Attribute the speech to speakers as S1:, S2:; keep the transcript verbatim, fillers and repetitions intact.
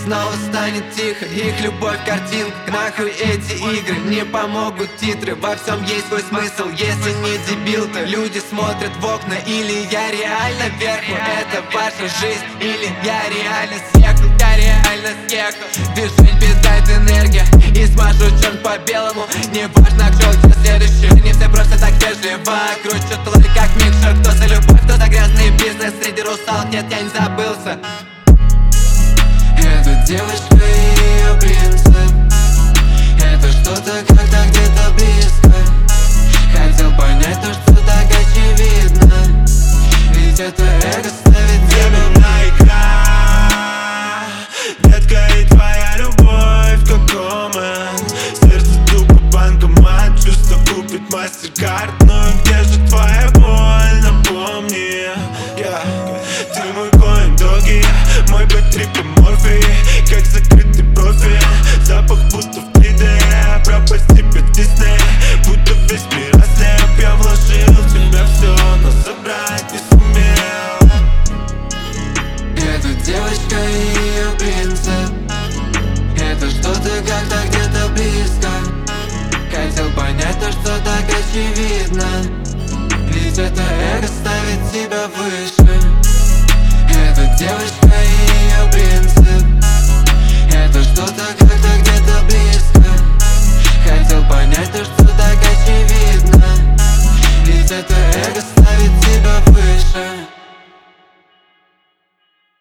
S1: снова станет тихо. Их любовь картинка, нахуй эти игры. Не помогут титры, во всем есть свой смысл. Если не дебил, то люди смотрят в окна. Или я реально вверху, это ваша жизнь. Или я реально съехал, я реально съехал. Движень питает энергия и смажу черн по белому. Не важно, кто где следующий. Не все просто так вежливо. Кручу лайк как микшер. Кто за любовь, кто за грязный бизнес. Среди русалок нет, я не забылся. Эта девочка и ее принцип. Это что-то как-то где-то близко. Хотел понять то, что так очевидно. Ведь это эго ставит тебя
S2: на игра. Детка, и твоя любовь как коммент. Сердце тупо банкомат, чувство купит мастер-карт. Ну и где же твоя боль, напомни. yeah. Ты мой коин, доги, мой бэк-трип и морфий. Как закрытый профиль, запах будто в три дэ. Пропасть тебе Дисней, будто весь мир ослеп. Я вложил в тебя все, но забрать не сумел.
S1: Эта девочка и ее принцип. Это что-то как-то где-то близко. Хотел понять то, что так очевидно. Ведь это эго ставит тебя выше. Эта девочка